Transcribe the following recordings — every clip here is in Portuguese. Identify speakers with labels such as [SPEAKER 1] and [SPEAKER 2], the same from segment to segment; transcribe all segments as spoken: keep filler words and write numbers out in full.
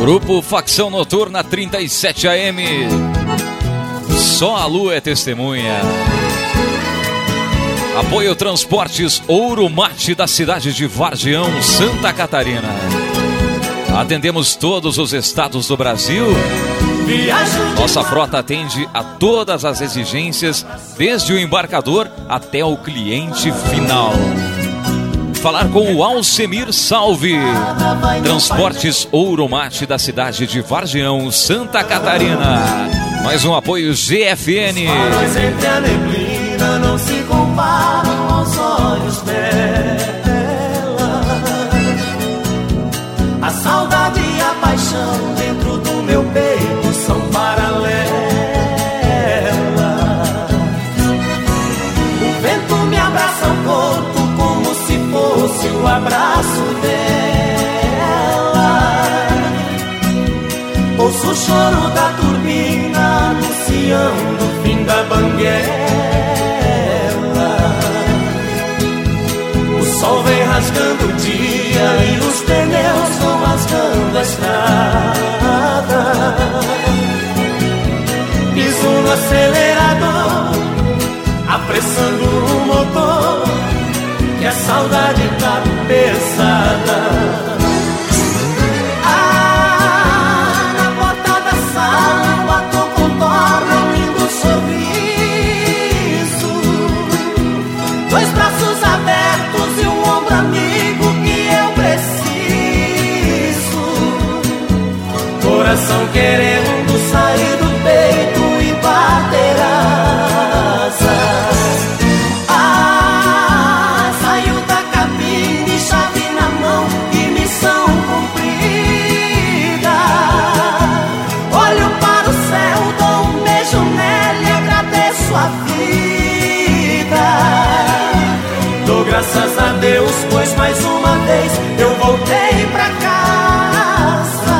[SPEAKER 1] Grupo Facção Noturna trinta e sete A M. Só a lua é testemunha. Apoio Transportes Ouro Mate da cidade de Vargião, Santa Catarina. Atendemos todos os estados do Brasil. Nossa frota atende a todas as exigências, desde o embarcador até o cliente final. Falar com o Alcemir Salve. Transportes Ouro Mate da cidade de Vargião, Santa Catarina. Mais um apoio G F N.
[SPEAKER 2] Faróis entre a neblina não se comparam aos olhos dela. A saudade e a paixão dentro do meu peito são paralelas. O vento me abraça o corpo como se fosse o abraço dela. Ouço o choro da turbina anunciando o fim da banguela. O sol vem rasgando o dia e os pneus vão rasgando a estrada. Piso no acelerador, apressando o motor, que a saudade tá pesada. Dois braços abertos e um ombro amigo que eu preciso. Coração querendo sair do peito e bater asas. Ah, saiu da cabine, chave na mão e missão cumprida. Olho para o céu, dou um beijo nela e agradeço a vida. Dou graças a Deus, pois mais uma vez eu voltei pra casa.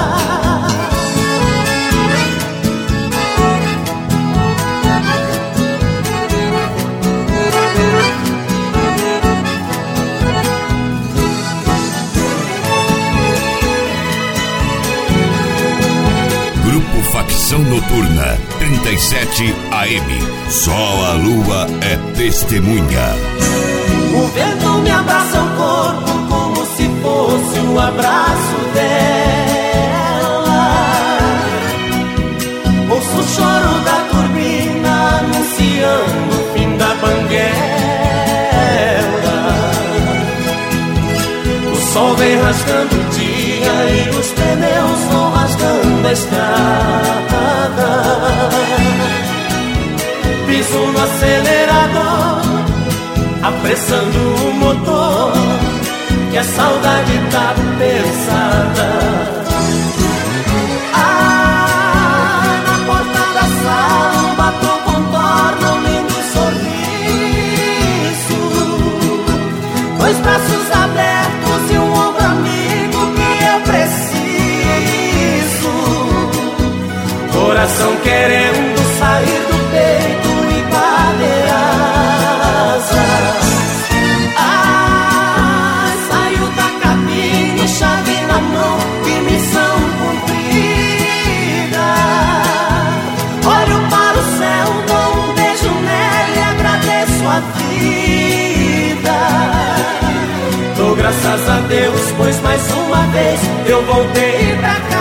[SPEAKER 3] Grupo Facção Noturna trinta e sete A M. Só a lua é testemunha.
[SPEAKER 2] O vento me abraça o corpo como se fosse o abraço dela. Ouço o choro da turbina anunciando o fim da banguela. O sol vem rasgando o dia e os pneus vão rasgando a estrada. Piso no acelerador, apressando o motor, que a saudade tá pesada. Ah, na porta da sala um batom contorna um lindo sorriso. Dois braços abertos e um ombro amigo que eu preciso. Coração querendo sair do peito e bater asas. Chave na mão e missão cumprida. Olho para o céu, dou um beijo nela e agradeço a vida. Dou graças a Deus, pois mais uma vez eu voltei pra cá.